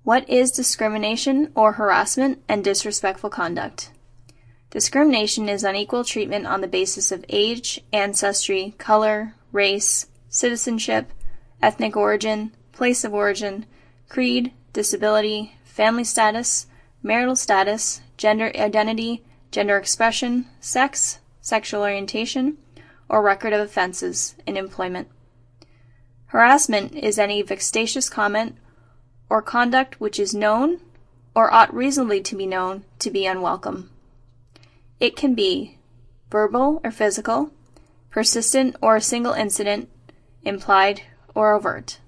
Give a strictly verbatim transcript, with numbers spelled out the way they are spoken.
What is discrimination or harassment and disrespectful conduct? Discrimination is unequal treatment on the basis of age, ancestry, color, race, citizenship, ethnic origin, place of origin, creed, disability, family status, marital status, gender identity, gender expression, sex, sexual orientation, or record of offenses in employment. Harassment is any vexatious comment or conduct which is known or ought reasonably to be known to be unwelcome. It can be verbal or physical, persistent or a single incident, implied or overt.